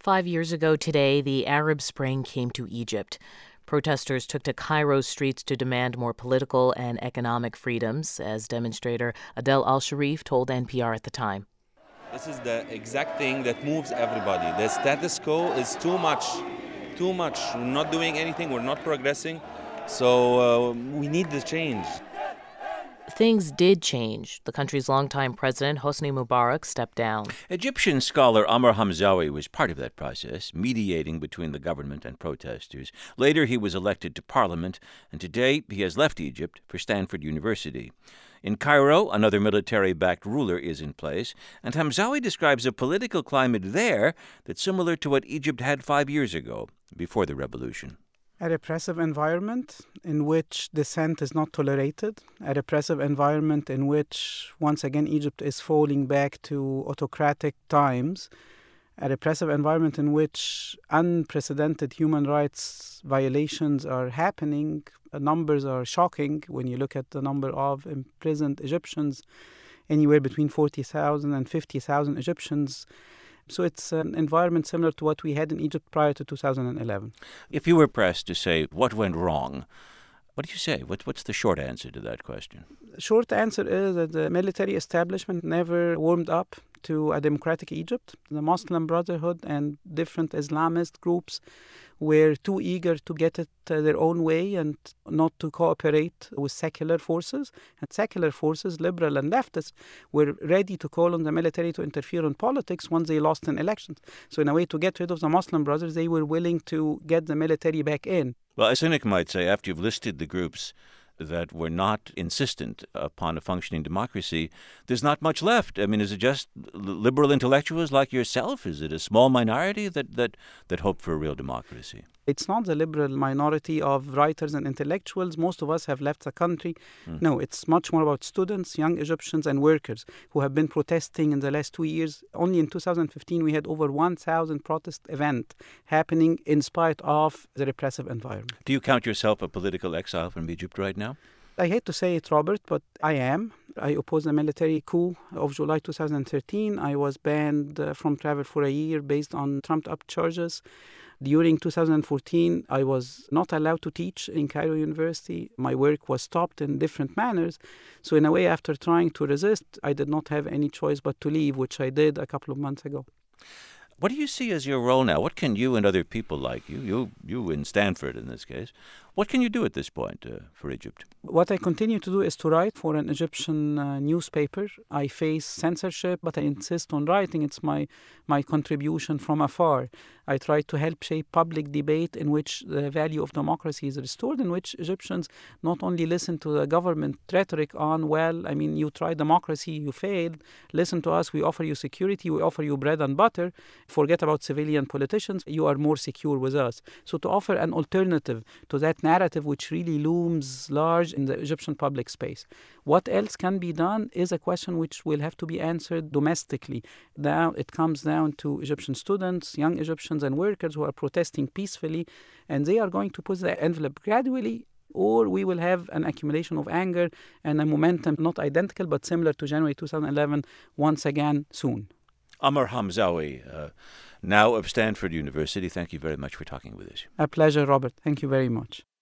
5 years ago today, the Arab Spring came to Egypt. Protesters took to Cairo's streets to demand more political and economic freedoms, as demonstrator Adel Al-Sharif told NPR at the time. This is the exact thing that moves everybody. The status quo is too much. We're not doing anything. We're not progressing. So we need the change. Things did change. The country's longtime president, Hosni Mubarak, stepped down. Egyptian scholar Amr Hamzawi was part of that process, mediating between the government and protesters. Later, he was elected to parliament, and today he has left Egypt for Stanford University. In Cairo, another military-backed ruler is in place, and Hamzawi describes a political climate there that's similar to what Egypt had 5 years ago, before the revolution. A repressive environment in which dissent is not tolerated, a repressive environment in which, once again, Egypt is falling back to autocratic times, a repressive environment in which unprecedented human rights violations are happening. The numbers are shocking when you look at the number of imprisoned Egyptians, anywhere between 40,000 and 50,000 Egyptians. So it's an environment similar to what we had in Egypt prior to 2011. If you were pressed to say what went wrong, what do you say? What's the short answer to that question? The short answer is that the military establishment never warmed up to a democratic Egypt. The Muslim Brotherhood and different Islamist groups were too eager to get it their own way and not to cooperate with secular forces. And secular forces, liberal and leftists, were ready to call on the military to interfere in politics once they lost an election. So in a way, to get rid of the Muslim Brothers, they were willing to get the military back in. Well, a cynic might say, after you've listed the groups that were not insistent upon a functioning democracy, there's not much left. I mean, is it just liberal intellectuals like yourself? Is it a small minority that hope for a real democracy? It's not the liberal minority of writers and intellectuals. Most of us have left the country. No, it's much more about students, young Egyptians, and workers who have been protesting in the last 2 years. Only in 2015, we had over 1,000 protest events happening in spite of the repressive environment. Do you count yourself a political exile from Egypt right now? I hate to say it, Robert, but I am. I opposed the military coup of July 2013. I was banned from travel for a year based on trumped-up charges. During 2014, I was not allowed to teach in Cairo University. My work was stopped in different manners. So in a way, after trying to resist, I did not have any choice but to leave, which I did a couple of months ago. What do you see as your role now? What can you and other people like you in Stanford in this case, what can you do at this point for Egypt? What I continue to do is to write for an Egyptian newspaper. I face censorship, but I insist on writing. It's my contribution from afar. I try to help shape public debate in which the value of democracy is restored, in which Egyptians not only listen to the government rhetoric on, well, I mean, you tried democracy, you failed, listen to us, we offer you security, we offer you bread and butter, forget about civilian politicians, you are more secure with us. So to offer an alternative to that narrative which really looms large in the Egyptian public space. What else can be done is a question which will have to be answered domestically. Now it comes down to Egyptian students, young Egyptians and workers who are protesting peacefully, and they are going to push the envelope gradually, or we will have an accumulation of anger and a momentum not identical but similar to January 2011 once again soon. Amr Hamzawi, now of Stanford University, thank you very much for talking with us. A pleasure, Robert. Thank you very much.